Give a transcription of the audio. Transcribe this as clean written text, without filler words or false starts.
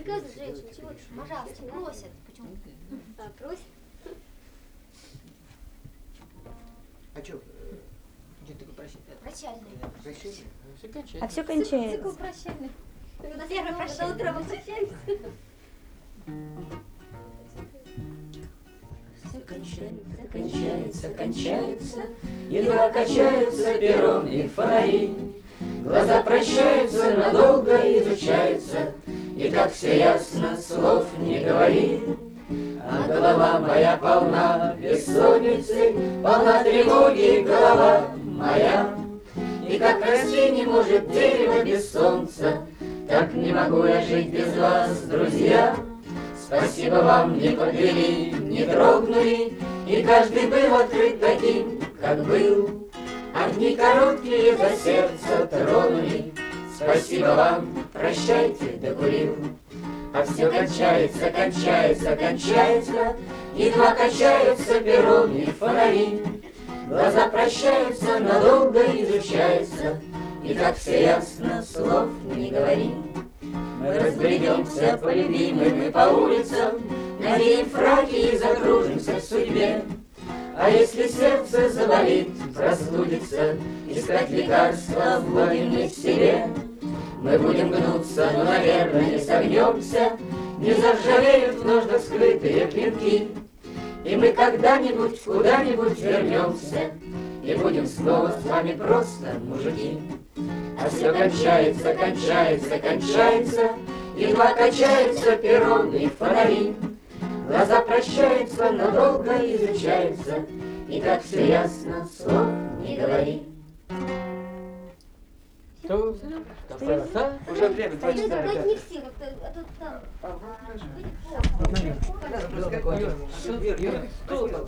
Приказывают женщины, чего? Пожалуйста, просят. Почему? А, просят? А что? Где такой прощальный? Прощальный. Прощение? Все кончается. А все кончается. Цикл прощальный. На первое До прощание. утра мы прощаемся. Кончается, едва качаются перрон и фонари. Глаза прощаются, надолго изучаются, и как все ясно, слов не говори. А голова моя полна бессонницы, полна тревоги голова моя. И как расти не может дерево без солнца, так не могу я жить без вас, друзья. Спасибо вам, не подвели, не трогнули, и каждый был открыт таким, как был. Одни короткие за сердце тронули. Спасибо вам, прощайте, докурил. А все кончается, кончается, кончается, едва качаются перроны и фонари. Глаза прощаются, надолго изучаются, и как все ясно, слов не говори. Мы разбредемся по любимым и по улицам, наденем фраки и закружимся в судьбе. А если сердце заболит, простудится, искать лекарства будем не в себе. Мы будем гнуться, но, наверное, не согнемся, не заржавеют в ножнах скрытые клинки. И мы когда-нибудь куда-нибудь вернемся, и будем снова с вами просто мужики. А все кончается, кончается, кончается, едва качаются перроны и фонари. Глаза прощаются, надолго изучаются, и как все ясно, слов не говори. Что? Красота. Уже время, 2 часа. Это не все, как-то, а тут там. Что там?